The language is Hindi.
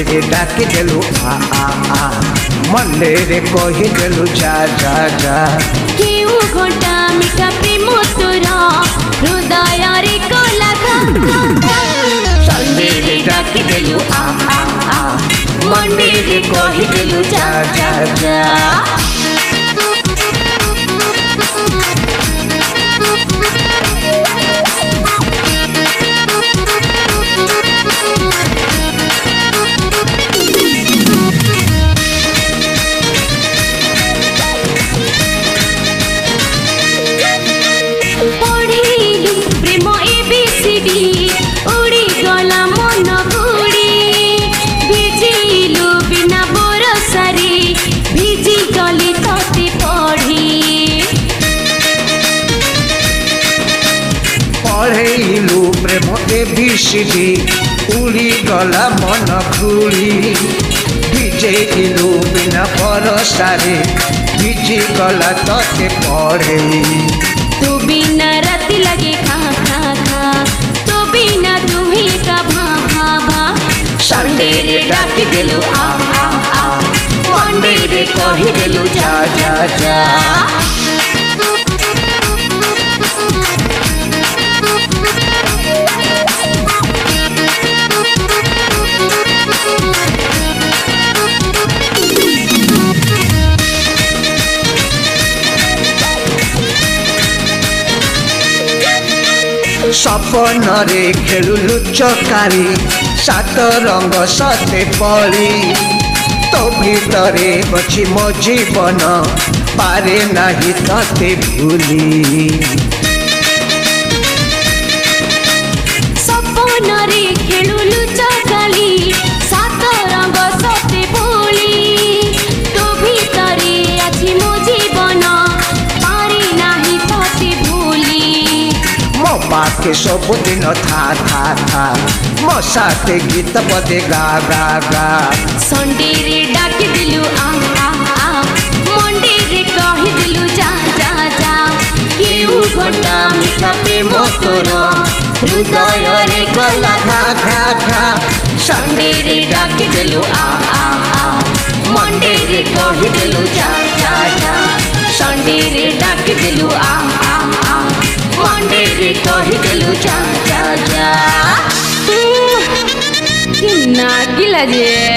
रे डाकी देलु आ आ आ मंडे रे कही देलु जा जा जा केउ घोटा मिठा प्रेम तोरा हृदय रे कोला संडे रे डाकी देलु आ आ आ मंडे रे कही देलु जा जा जा पढ़ेलु प्रेम एबीसीडी उड़ी गला मन खुली भिजेलु बिना भरोसारे भिजी गला तते पढ़े तू बिना राति लगे खा खा खा तो बिना तुम्ही का भा भा भा संडे रे डाकी देलु आ आ आ मंडे रे कही देलु जा जा जा सपन रे खेलु लुचकारी सात रंग सते पड़ी तो भीतरे बची मो जीवन पारे नाही तते भूली सपन रे खेलु लुचकारी सात रंग सते पड़ी तो भीतरे अछि मो जीवन पारे नाही तते भूली मो पाके सबुदिन था था था मो साथे गीत बदे गा गा गा संडे रे डाकी दिलु आ आ आ मंडे रे कही दिलु जा जा जा केउ घोटा मिठा प्रेम तोरा हृदय रे गला खा खा खा संडे रे डाकी दिलु आ आ आ मंडे रे कही दिलु जा जा जा संडे रे डाकी दिलु आ आ आ मंडे रे कही दिलु जा जा जा नागिला जे